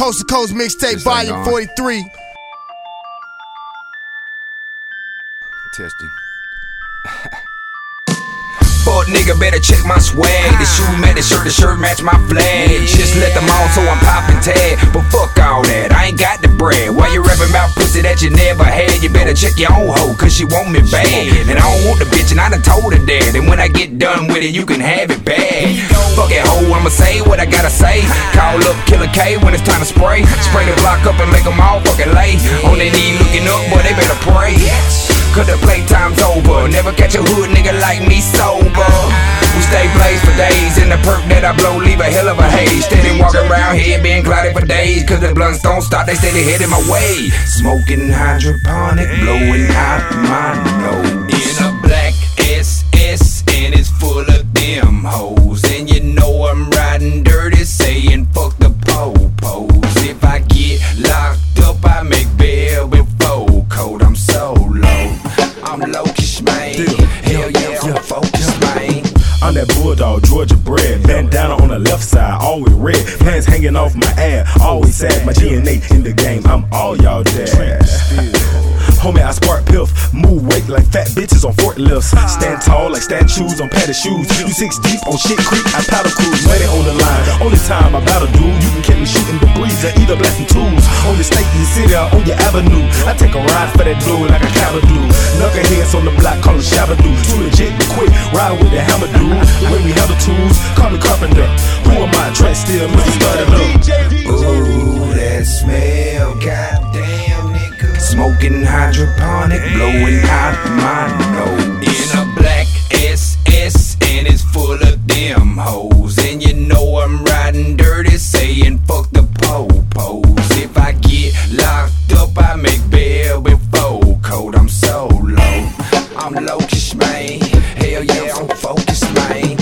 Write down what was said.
Coast to Coast Mixtape Volume 43. Testing. Fuck nigga, better check my swag. The shoe match the shirt match my flag. Just let them on, so I'm poppin' tag. But fuck all that, I ain't got the bread. Why you rapping about pussy that you never had? You better check your own hoe, cause she want me bad. And I don't want the bitch, and I done told her that. And when I get done with it, you can have it bad. Fuck it hoe, I'ma say what I gotta say. Call up Killer K when it's time to spray. Spray the block up and make them all fucking lay. On their knee looking up, boy, they better pray. Cause the playtime's over. Never catch a hood nigga like me sober. We stay blazed for days. And the perk that I blow leave a hell of a haze. Steady walking around here being clouded for days. Cause the blunts don't stop, they steady heading my way. Smoking hydroponic, blowing out my nose. In a black SS and it's full of them hoes. And you know I'm riding dirty, saying fuck the po-pos. If I get locked up, I make bail before cold. I'm so low, I'm low-ish, man. Hell yeah, I'm focused, man. I'm that bulldog, Georgia bred. Bandana on the left side, always red. Pants hanging off my ass, always sad. My DNA in the game, I'm all y'all dad. Homie, I spark piff, move weight like fat bitches on forklifts. Stand tall like statues on padded shoes. You 6 deep on shit creek, I paddle cruise. Money on the line, only time I battle dude. You can catch me shooting debris or either blasting tools. On the state in the city or on your avenue. I take a ride for that blue like a cattle do. Knuckleheads on the block, call it Shabba-Doo. Too legit to quit, ride with the hammer dude. When we have the tools, call me carpenter. Who am I? Trent still, Mr. Started up. Ooh, that smell, goddamn nigga. Smoking hydroponic, blowing out my nose. In a black SS and it's full of them hoes. And you know I'm riding dirty, saying fuck the po-pos. If I get locked up, I make bail before cold. I'm so low, I'm low-ish, man. Hell yeah, I'm focused, man.